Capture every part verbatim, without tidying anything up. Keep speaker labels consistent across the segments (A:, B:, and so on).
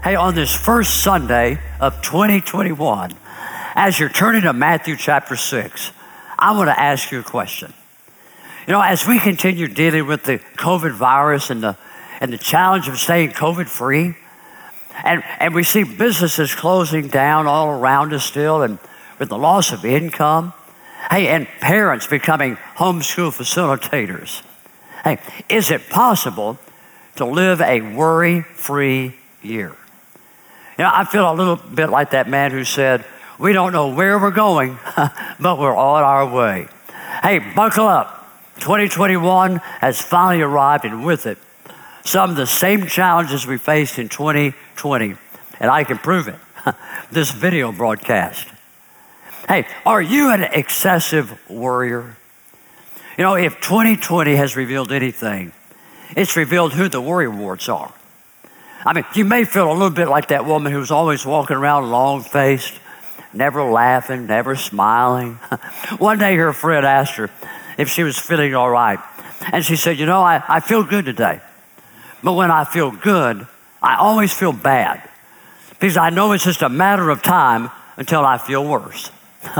A: Hey, on this first Sunday of twenty twenty-one, as you're turning to Matthew chapter six, I want to ask you a question. You know, as we continue dealing with the COVID virus and the and the challenge of staying COVID free, and, and we see businesses closing down all around us still, and with the loss of income, hey, and parents becoming homeschool facilitators. Hey, is it possible to live a worry-free year? You know, I feel a little bit like that man who said, we don't know where we're going, but we're on our way. Hey, buckle up. twenty twenty-one has finally arrived, and with it, some of the same challenges we faced in twenty twenty. And I can prove it. This video broadcast. Hey, are you an excessive worrier? You know, if twenty twenty has revealed anything, it's revealed who the worry warts are. I mean, you may feel a little bit like that woman who's always walking around long-faced, never laughing, never smiling. One day her friend asked her if she was feeling all right. And she said, you know, I, I feel good today. But when I feel good, I always feel bad. Because I know it's just a matter of time until I feel worse.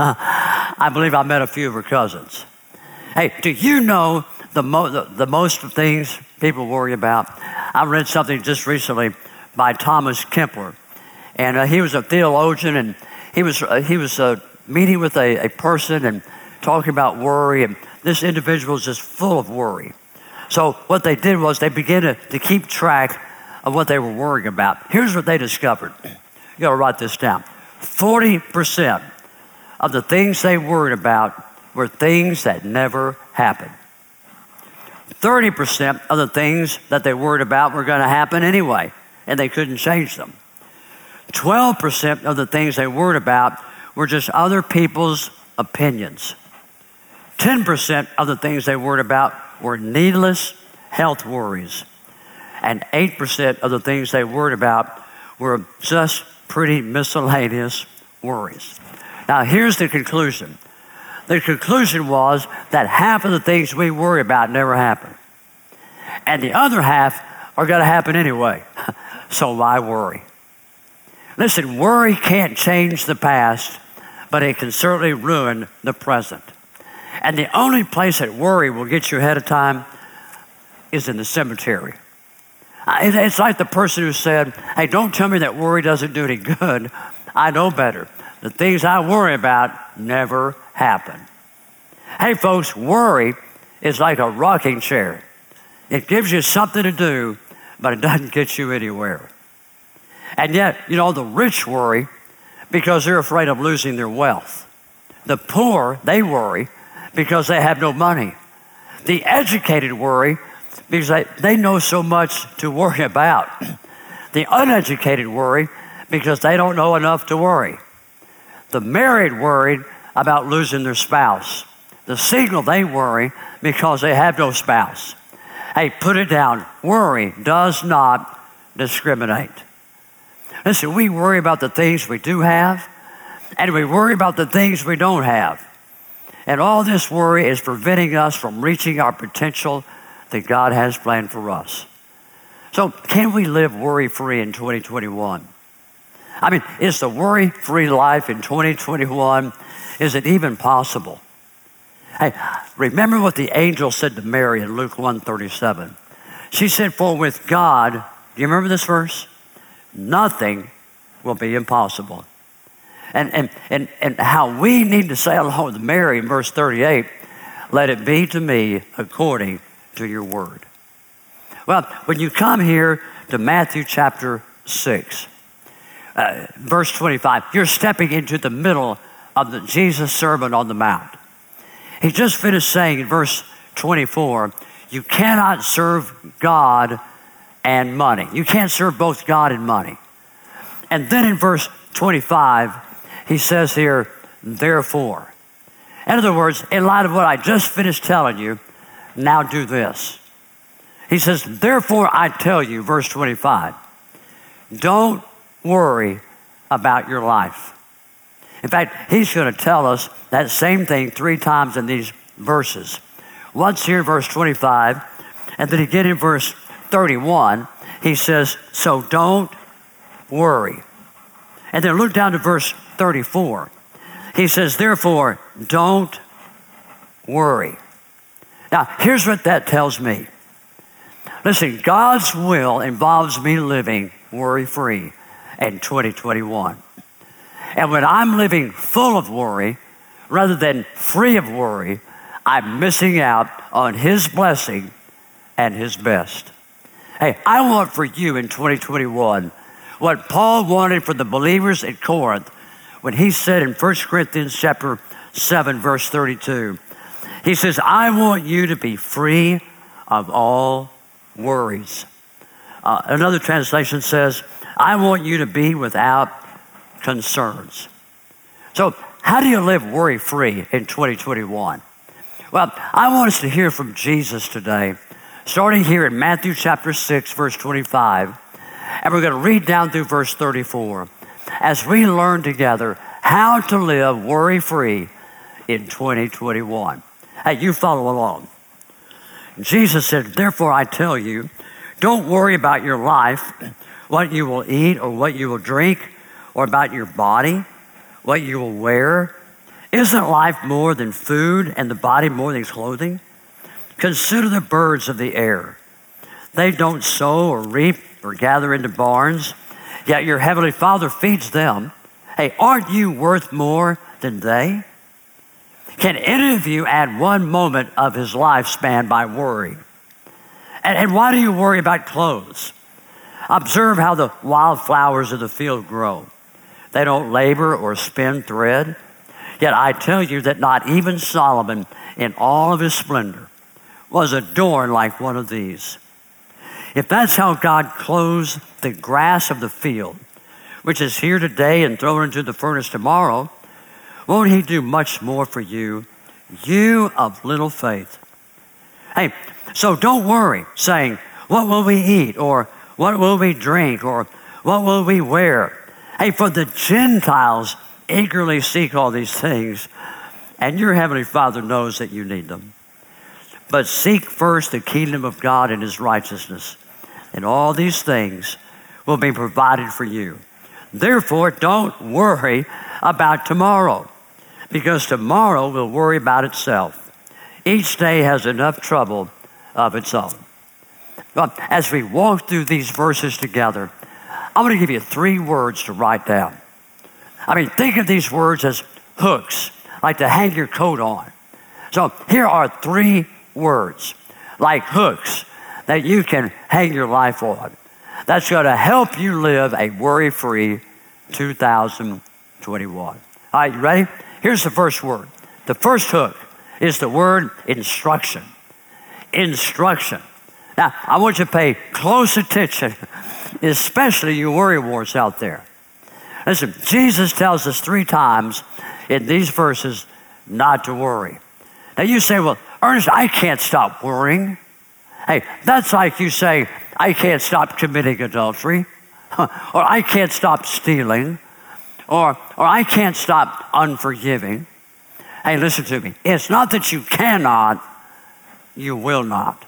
A: I believe I met a few of her cousins. Hey, do you know the, mo- the, the most things people worry about? I read something just recently by Thomas Kempler. And uh, he was a theologian, and he was uh, he was uh, meeting with a, a person and talking about worry, and this individual was just full of worry. So what they did was they began to, to keep track of what they were worrying about. Here's what they discovered. You got to write this down. forty percent of the things they worried about were things that never happened. thirty percent of the things that they worried about were going to happen anyway, and they couldn't change them. twelve percent of the things they worried about were just other people's opinions. ten percent of the things they worried about were needless health worries. And eight percent of the things they worried about were just pretty miscellaneous worries. Now, here's the conclusion. The conclusion was that half of the things we worry about never happen. And the other half are going to happen anyway. So why worry? Listen, worry can't change the past, but it can certainly ruin the present. And the only place that worry will get you ahead of time is in the cemetery. It's like the person who said, hey, don't tell me that worry doesn't do any good. I know better. The things I worry about never happen. Hey, folks, worry is like a rocking chair. It gives you something to do, but it doesn't get you anywhere. And yet, you know, the rich worry because they're afraid of losing their wealth. The poor, they worry because they have no money. The educated worry because they, they know so much to worry about. The uneducated worry because they don't know enough to worry. The married worried about losing their spouse. The single, they worry because they have no spouse. Hey, put it down. Worry does not discriminate. Listen, we worry about the things we do have, and we worry about the things we don't have. And all this worry is preventing us from reaching our potential that God has planned for us. So can we live worry-free in twenty twenty-one? I mean, is the worry-free life in twenty twenty-one, is it even possible? Hey, remember what the angel said to Mary in Luke one thirty-seven. She said, for with God, do you remember this verse? Nothing will be impossible. And, and, and, and how we need to say along with Mary in verse thirty-eight, let it be to me according to your word. Well, when you come here to Matthew chapter six, uh, verse twenty-five, you're stepping into the middle of the Jesus Sermon on the Mount. He just finished saying in verse twenty-four, you cannot serve God and money. You can't serve both God and money. And then in verse twenty-five, he says here, therefore. In other words, in light of what I just finished telling you, now do this. He says, therefore I tell you, verse twenty-five, don't worry about your life. In fact, he's going to tell us that same thing three times in these verses. Once here, verse twenty-five, and then again in verse thirty-one, he says, so don't worry. And then look down to verse thirty-four. He says, therefore, don't worry. Now, here's what that tells me. Listen, God's will involves me living worry-free in twenty twenty-one. And when I'm living full of worry, rather than free of worry, I'm missing out on His blessing and His best. Hey, I want for you in twenty twenty-one what Paul wanted for the believers at Corinth when he said in First Corinthians chapter seven, verse thirty-two, he says, I want you to be free of all worries. Uh, another translation says, I want you to be without concerns. So how do you live worry-free in twenty twenty-one? Well, I want us to hear from Jesus today, starting here in Matthew chapter six, verse twenty-five, and we're going to read down through verse thirty-four as we learn together how to live worry-free in twenty twenty-one. Hey, you follow along. Jesus said, therefore I tell you, don't worry about your life, what you will eat or what you will drink, or about your body, what you will wear. Isn't life more than food and the body more than clothing? Consider the birds of the air. They don't sow or reap or gather into barns, yet your heavenly Father feeds them. Hey, aren't you worth more than they? Can any of you add one moment of his lifespan by worry? And, and why do you worry about clothes? Observe how the wildflowers of the field grow. They don't labor or spin thread. Yet I tell you that not even Solomon in all of his splendor was adorned like one of these. If that's how God clothes the grass of the field, which is here today and thrown into the furnace tomorrow, won't He do much more for you, you of little faith? Hey, so don't worry, saying, what will we eat? Or what will we drink? Or what will we wear? Hey, for the Gentiles eagerly seek all these things, and your heavenly Father knows that you need them. But seek first the kingdom of God and His righteousness, and all these things will be provided for you. Therefore, don't worry about tomorrow, because tomorrow will worry about itself. Each day has enough trouble of its own. Well, as we walk through these verses together, I'm going to give you three words to write down. I mean, think of these words as hooks, like to hang your coat on. So here are three words, like hooks, that you can hang your life on. That's going to help you live a worry-free two thousand twenty-one. All right, you ready? Here's the first word. The first hook is the word instruction. Instruction. Now, I want you to pay close attention, especially you worry warts out there. Listen, Jesus tells us three times in these verses not to worry. Now you say, well, Ernest, I can't stop worrying. Hey, that's like you say, I can't stop committing adultery, or I can't stop stealing, or, or I can't stop unforgiving. Hey, listen to me. It's not that you cannot, you will not.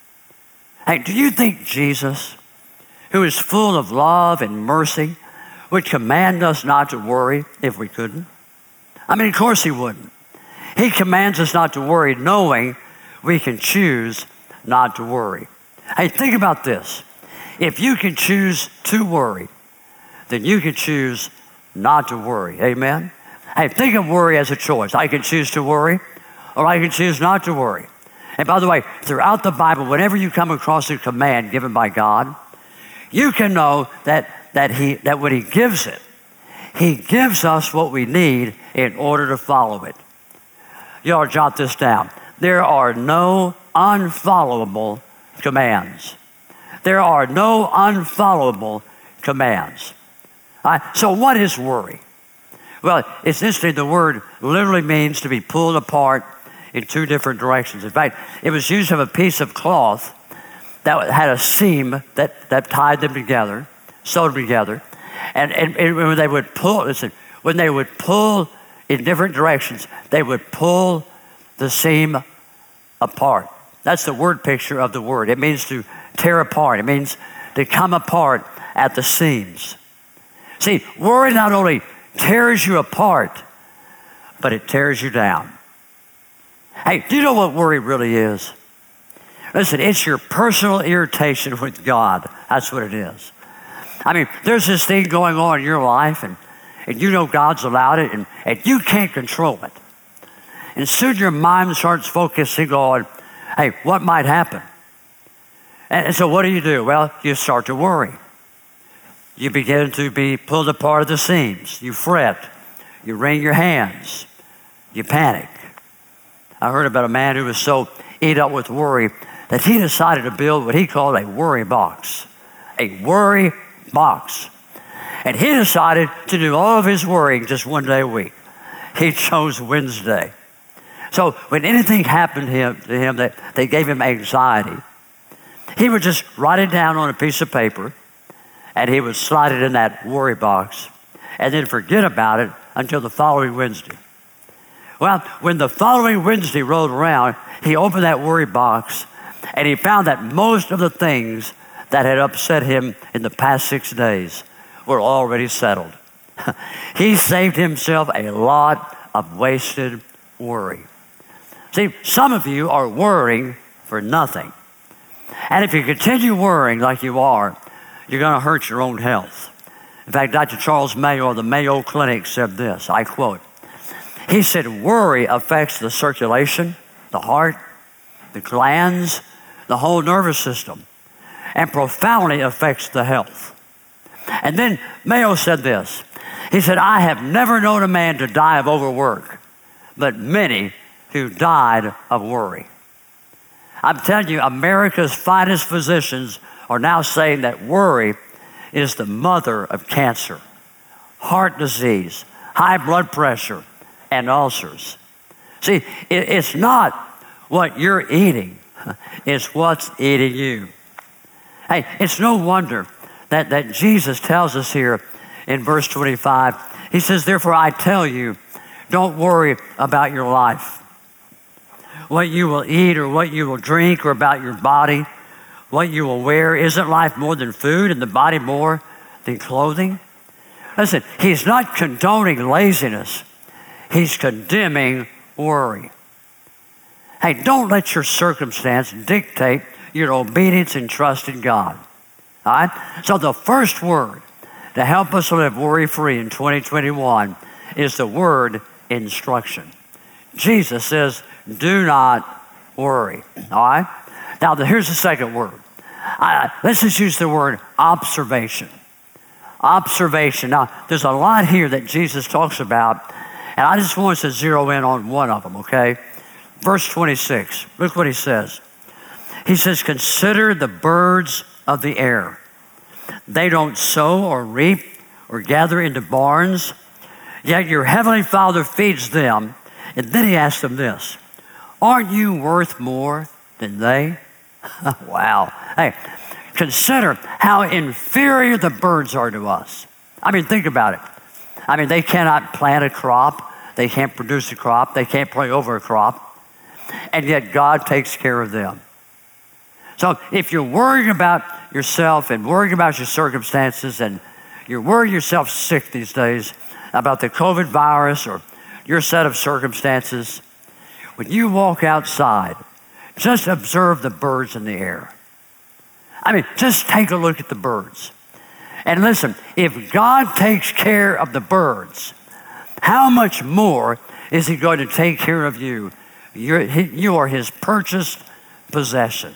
A: Hey, do you think Jesus, who is full of love and mercy, would command us not to worry if we couldn't? I mean, of course He wouldn't. He commands us not to worry, knowing we can choose not to worry. Hey, think about this. If you can choose to worry, then you can choose not to worry. Amen? Hey, think of worry as a choice. I can choose to worry, or I can choose not to worry. And by the way, throughout the Bible, whenever you come across a command given by God, you can know that, that, he, that when He gives it, He gives us what we need in order to follow it. You ought to jot this down. There are no unfollowable commands. There are no unfollowable commands. All right, so what is worry? Well, it's interesting. The word literally means to be pulled apart in two different directions. In fact, it was used of a piece of cloth that had a seam that, that tied them together, sewed them together. And, and, and when they would pull, listen, when they would pull in different directions, they would pull the seam apart. That's the word picture of the word. It means to tear apart. It means to come apart at the seams. See, worry not only tears you apart, but it tears you down. Hey, do you know what worry really is? Listen, it's your personal irritation with God. That's what it is. I mean, there's this thing going on in your life, and, and you know God's allowed it, and, and you can't control it. And soon your mind starts focusing on, hey, what might happen? And, and so what do you do? Well, you start to worry. You begin to be pulled apart at the seams. You fret. You wring your hands. You panic. I heard about a man who was so eat up with worry that he decided to build what he called a worry box. A worry box. And he decided to do all of his worrying just one day a week. He chose Wednesday. So when anything happened to him, to him that they gave him anxiety, he would just write it down on a piece of paper, and he would slide it in that worry box, and then forget about it until the following Wednesday. Well, when the following Wednesday rolled around, he opened that worry box, and he found that most of the things that had upset him in the past six days were already settled. He saved himself a lot of wasted worry. See, some of you are worrying for nothing. And if you continue worrying like you are, you're going to hurt your own health. In fact, Doctor Charles Mayo of the Mayo Clinic said this, I quote, he said, worry affects the circulation, the heart, the glands, the whole nervous system, and profoundly affects the health. And then Mayo said this, he said, I have never known a man to die of overwork, but many who died of worry. I'm telling you, America's finest physicians are now saying that worry is the mother of cancer, heart disease, high blood pressure, and ulcers. See, it, it's not what you're eating, it's what's eating you. Hey, it's no wonder that, that Jesus tells us here in verse twenty-five, he says, therefore I tell you, don't worry about your life, what you will eat or what you will drink, or about your body, what you will wear. Isn't life more than food and the body more than clothing? Listen, he's not condoning laziness. He's condemning worry. Hey, don't let your circumstance dictate your obedience and trust in God. All right? So the first word to help us live worry-free in twenty twenty-one is the word instruction. Jesus says, do not worry. All right? Now, here's the second word. Uh, let's just use the word observation. Observation. Now, there's a lot here that Jesus talks about, and I just want us to zero in on one of them, okay? Verse twenty-six, look what he says. He says, consider the birds of the air. They don't sow or reap or gather into barns, yet your heavenly Father feeds them. And then he asks them this, aren't you worth more than they? Wow. Hey, consider how inferior the birds are to us. I mean, think about it. I mean, they cannot plant a crop. They can't produce a crop. They can't pray over a crop. And yet God takes care of them. So if you're worrying about yourself and worrying about your circumstances, and you're worrying yourself sick these days about the COVID virus or your set of circumstances, when you walk outside, just observe the birds in the air. I mean, just take a look at the birds. And listen, if God takes care of the birds, how much more is he going to take care of you? You're, you are his purchased possession.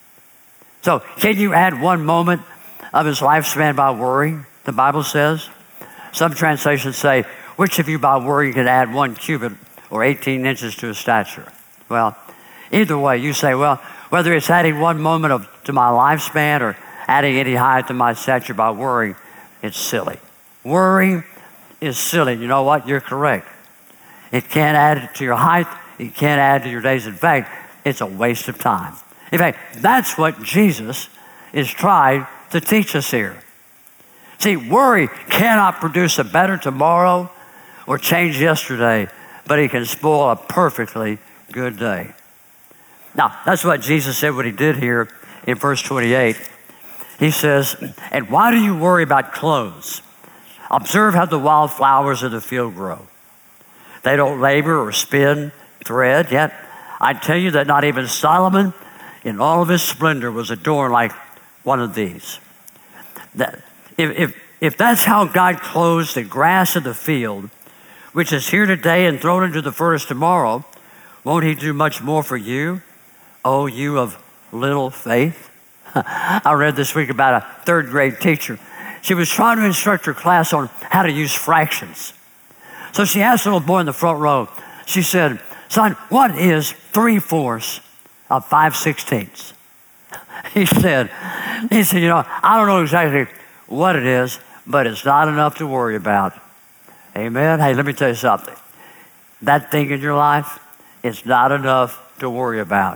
A: So can you add one moment of his lifespan by worrying? The Bible says. Some translations say, which of you by worrying can add one cubit or eighteen inches to his stature? Well, either way, you say, well, whether it's adding one moment of to my lifespan or adding any height to my stature by worrying, it's silly. Worrying is silly. You know what? You're correct. It can't add to your height. It can't add to your days. In fact, it's a waste of time. In fact, that's what Jesus is trying to teach us here. See, worry cannot produce a better tomorrow or change yesterday, but it can spoil a perfectly good day. Now, that's what Jesus said what he did here in verse twenty-eight. He says, and why do you worry about clothes? Observe how the wild flowers of the field grow. They don't labor or spin thread, yet I tell you that not even Solomon in all of his splendor was adorned like one of these. That, if, if, if that's how God clothes the grass of the field, which is here today and thrown into the furnace tomorrow, won't he do much more for you, oh, you of little faith? I read this week about a third grade teacher. She was trying to instruct her class on how to use fractions. So she asked the little boy in the front row, she said, son, what is three-fourths of five sixteenths? He said, he said, you know, I don't know exactly what it is, but it's not enough to worry about. Amen? Hey, let me tell you something. That thing in your life is not enough to worry about.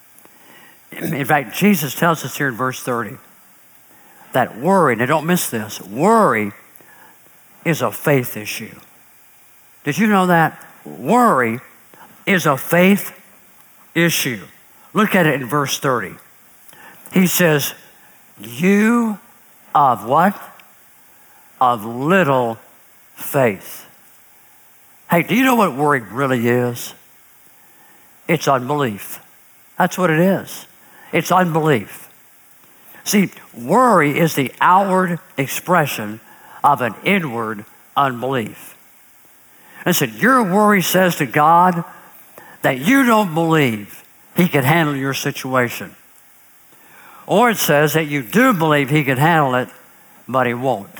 A: In fact, Jesus tells us here in verse thirty that worry, now don't miss this, worry is a faith issue. Did you know that? Worry is a faith issue. Look at it in verse thirty. He says, you of what? Of little faith. Hey, do you know what worry really is? It's unbelief. That's what it is. It's unbelief. See, worry is the outward expression of an inward unbelief. Listen, your worry says to God that you don't believe he can handle your situation. Or it says that you do believe he can handle it, but he won't.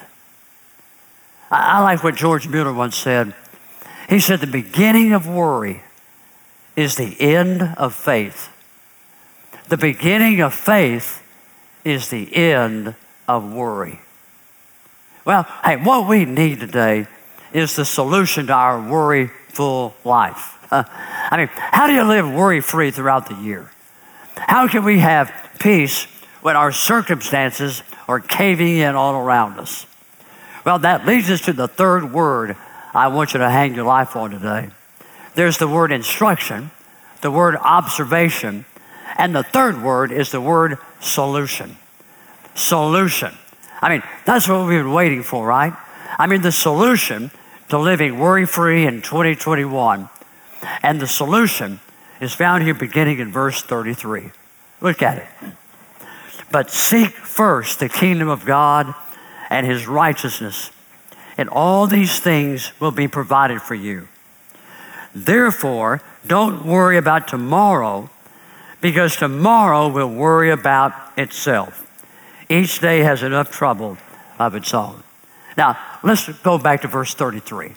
A: I, I like what George Mueller once said. He said, the beginning of worry is the end of faith. The beginning of faith is the end of worry. Well, hey, what we need today is the solution to our worry-full life. Uh, I mean, how do you live worry-free throughout the year? How can we have peace when our circumstances are caving in all around us? Well, that leads us to the third word I want you to hang your life on today. There's the word instruction, the word observation, and the third word is the word solution. Solution. I mean, that's what we've been waiting for, right? I mean, the solution to living worry-free in twenty twenty-one. And the solution is found here beginning in verse thirty-three. Look at it. But seek first the kingdom of God and his righteousness, and all these things will be provided for you. Therefore, don't worry about tomorrow, because tomorrow will worry about itself. Each day has enough trouble of its own. Now, let's go back to verse thirty-three.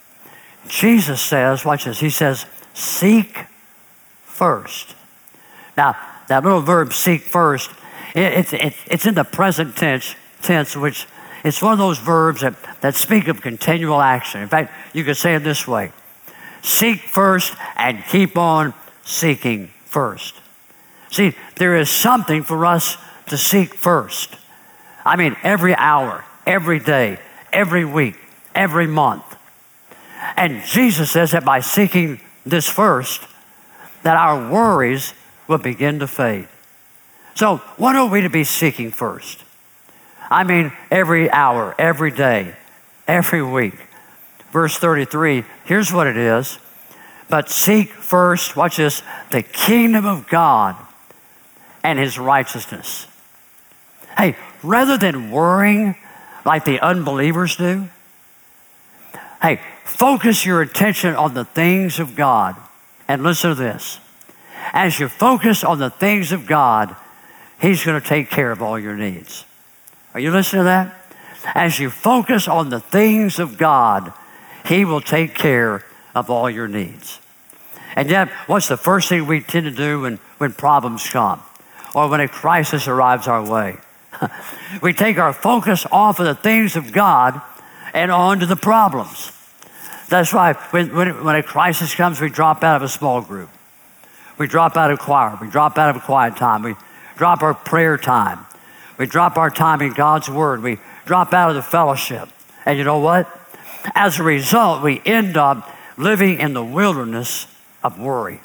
A: Jesus says, watch this, he says, seek first. Now, that little verb, seek first, it, it, it, it's in the present tense, tense, which it's one of those verbs that, that speak of continual action. In fact, you could say it this way. Seek first and keep on seeking first. See, there is something for us to seek first. I mean, every hour, every day, every week, every month. And Jesus says that by seeking this first, that our worries will begin to fade. So what are we to be seeking first? I mean, every hour, every day, every week. Verse thirty-three, here's what it is. But seek first, watch this, the kingdom of God and his righteousness. Hey, rather than worrying like the unbelievers do, hey, focus your attention on the things of God. And listen to this. As you focus on the things of God, he's going to take care of all your needs. Are you listening to that? As you focus on the things of God, he will take care of all your needs. And yet, what's the first thing we tend to do when, when problems come or when a crisis arrives our way? We take our focus off of the things of God and on to the problems. That's why when, when, when a crisis comes, we drop out of a small group. We drop out of choir. We drop out of a quiet time. We drop our prayer time. We drop our time in God's word. We drop out of the fellowship. And you know what? As a result, we end up living in the wilderness of worry.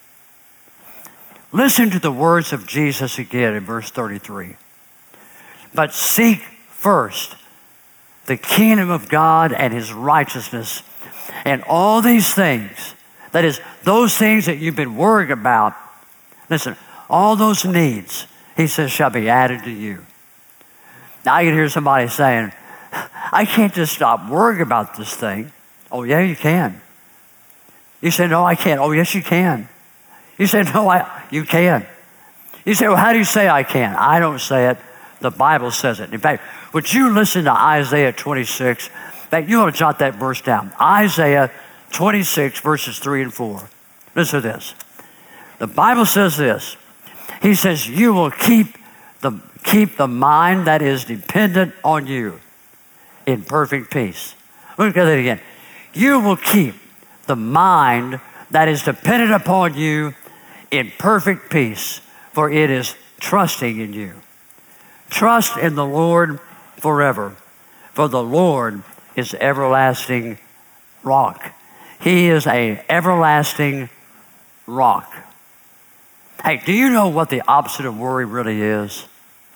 A: Listen to the words of Jesus again in verse thirty-three. But seek first the kingdom of God and his righteousness, and all these things, that is, those things that you've been worried about, listen, all those needs, he says, shall be added to you. Now I can hear somebody saying, I can't just stop worrying about this thing. Oh, yeah, you can. You say, no, I can't. Oh, yes, you can. You say, no, I, you can. You say, well, how do you say I can? I don't say it. The Bible says it. In fact, would you listen to Isaiah twenty-six? In fact, you ought to jot that verse down. Isaiah twenty-six, verses three and four. Listen to this. The Bible says this. He says, you will keep the, keep the mind that is dependent on you in perfect peace. Look at it again. You will keep the mind that is dependent upon you in perfect peace, for it is trusting in you. Trust in the Lord forever, for the Lord is everlasting rock. He is an everlasting rock. Hey, do you know what the opposite of worry really is?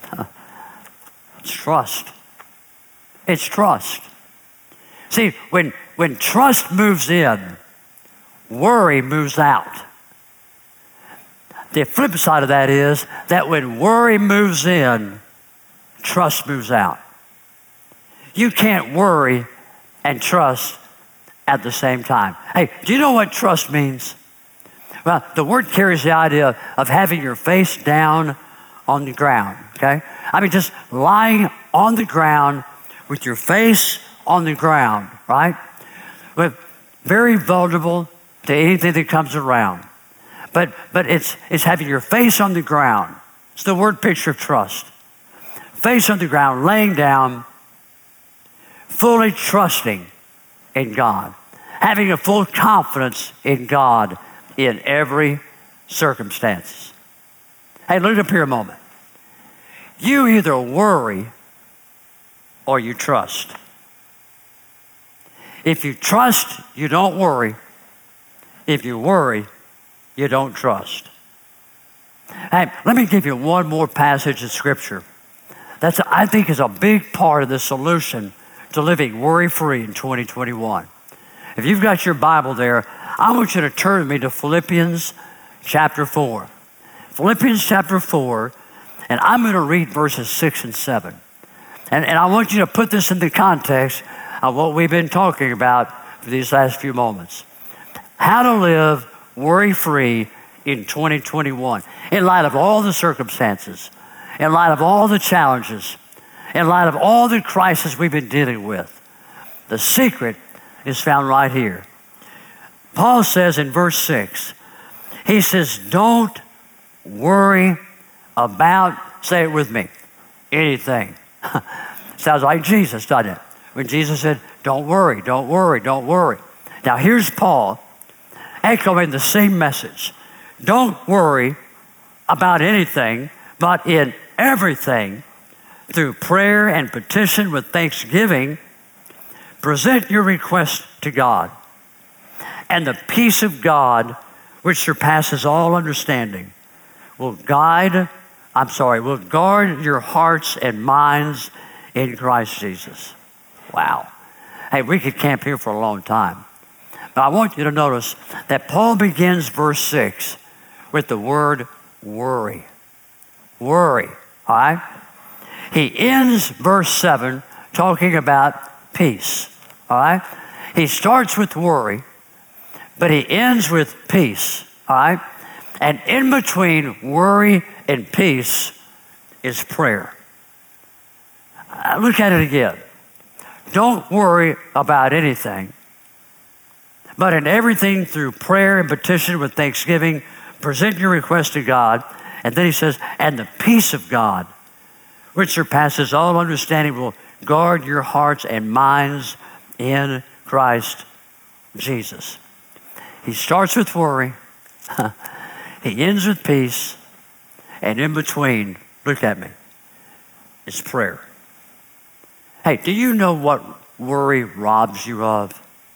A: It's trust. It's trust. See, when, when trust moves in, worry moves out. The flip side of that is that when worry moves in, trust moves out. You can't worry and trust at the same time. Hey, do you know what trust means? Well, the word carries the idea of having your face down on the ground, okay? I mean, just lying on the ground with your face on the ground, right? But very vulnerable to anything that comes around. But but it's it's having your face on the ground. It's the word picture of trust. Face on the ground, laying down, fully trusting in God. Having a full confidence in God in every circumstance. Hey, look up here a moment. You either worry or you trust. If you trust, you don't worry. If you worry, you don't trust. Hey, let me give you one more passage of Scripture. That's, I think, is a big part of the solution to living worry-free in twenty twenty-one. If you've got your Bible there, I want you to turn with me to Philippians chapter four. Philippians chapter four, and I'm going to read verses six and seven. And, and I want you to put this in the context of what we've been talking about for these last few moments. How to live worry-free in twenty twenty-one, in light of all the circumstances, in light of all the challenges, in light of all the crises we've been dealing with. The secret is found right here. Paul says in verse six, he says, don't worry about, say it with me, anything. Sounds like Jesus, doesn't it? When Jesus said, don't worry, don't worry, don't worry. Now here's Paul echoing the same message. Don't worry about anything, but in everything, through prayer and petition with thanksgiving, present your request to God. And the peace of God, which surpasses all understanding, will guide, I'm sorry, will guard your hearts and minds in Christ Jesus. Wow. Hey, we could camp here for a long time. But I want you to notice that Paul begins verse six with the word worry. Worry, all right? He ends verse seven talking about peace, all right? He starts with worry, but he ends with peace, all right? And in between worry and peace is prayer. Uh, look at it again. Don't worry about anything, but in everything through prayer and petition with thanksgiving, present your request to God. And then he says, and the peace of God, which surpasses all understanding, will guard your hearts and minds in Christ Jesus. He starts with worry. He ends with peace. And in between, look at me, is prayer. Hey, do you know what worry robs you of?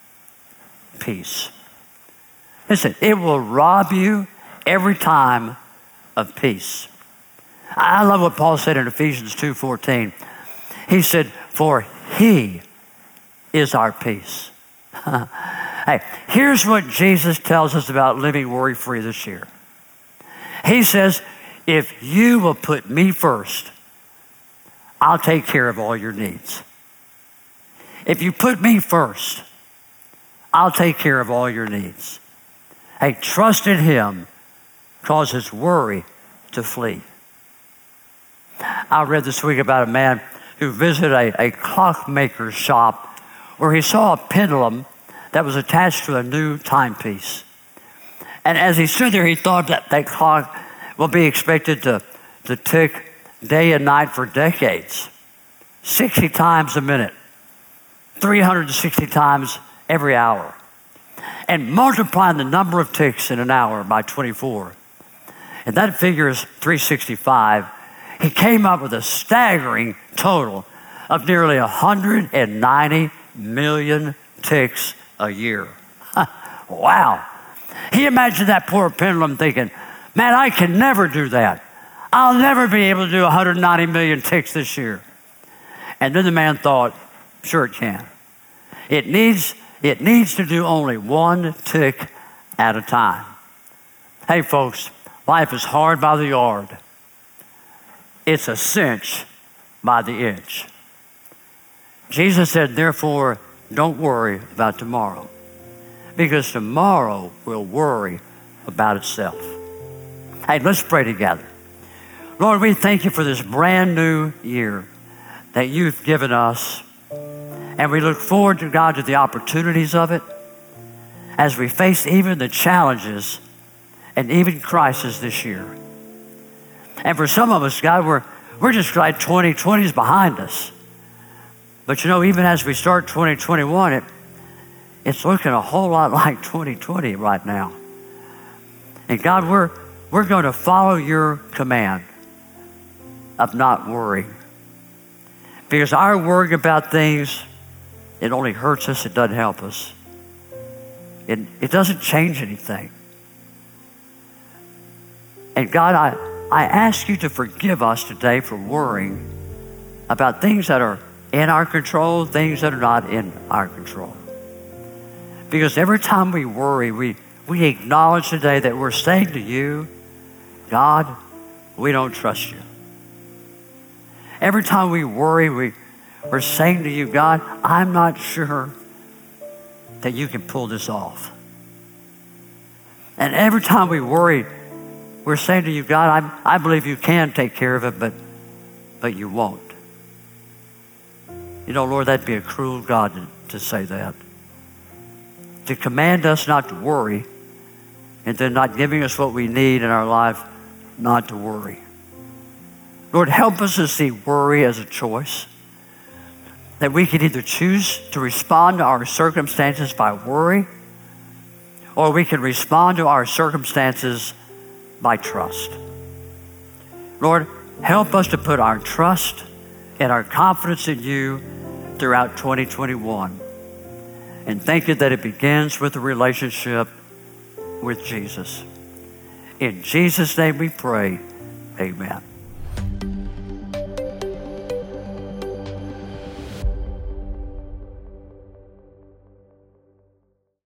A: Peace. Listen, it will rob you every time of peace. I love what Paul said in Ephesians two fourteen. He said, for he is our peace. Hey, here's what Jesus tells us about living worry-free this year. He says, if you will put me first, I'll take care of all your needs. If you put me first, I'll take care of all your needs. Hey, trust in him causes worry to flee. I read this week about a man who visited a, a clockmaker's shop where he saw a pendulum that was attached to a new timepiece. And as he stood there, he thought that that clock will be expected to, to tick day and night for decades, sixty times a minute, three hundred sixty times every hour. And multiplying the number of ticks in an hour by twenty-four, and that figure is three hundred sixty-five, he came up with a staggering total of nearly one hundred ninety million ticks a year. Wow. He imagined that poor pendulum thinking, man, I can never do that. I'll never be able to do one hundred ninety million ticks this year. And then the man thought, sure it can. It needs, it needs to do only one tick at a time. Hey folks, life is hard by the yard. It's a cinch by the inch. Jesus said, therefore, don't worry about tomorrow, because tomorrow will worry about itself. Hey, let's pray together. Lord, we thank you for this brand new year that you've given us, and we look forward to, God, to the opportunities of it as we face even the challenges and even crisis this year. And for some of us, God, we're, we're just glad twenty twenty is behind us. But you know, even as we start twenty twenty-one, it, it's looking a whole lot like twenty twenty right now. And God, we're, we're going to follow your command of not worrying. Because our worrying about things, it only hurts us, it doesn't help us. It, it doesn't change anything. And God, I, I ask you to forgive us today for worrying about things that are in our control, things that are not in our control. Because every time we worry, we, we acknowledge today that we're saying to you, God, we don't trust you. Every time we worry, we, we're saying to you, God, I'm not sure that you can pull this off. And every time we worry, we're saying to you, God, I, I believe you can take care of it, but, but you won't. You know, Lord, that'd be a cruel God to, to say that. To command us not to worry, and then not giving us what we need in our life not to worry. Lord, help us to see worry as a choice. That we can either choose to respond to our circumstances by worry, or we can respond to our circumstances by trust. Lord, help us to put our trust and our confidence in you throughout twenty twenty-one. And thank you that it begins with a relationship with Jesus. In Jesus' name we pray, amen.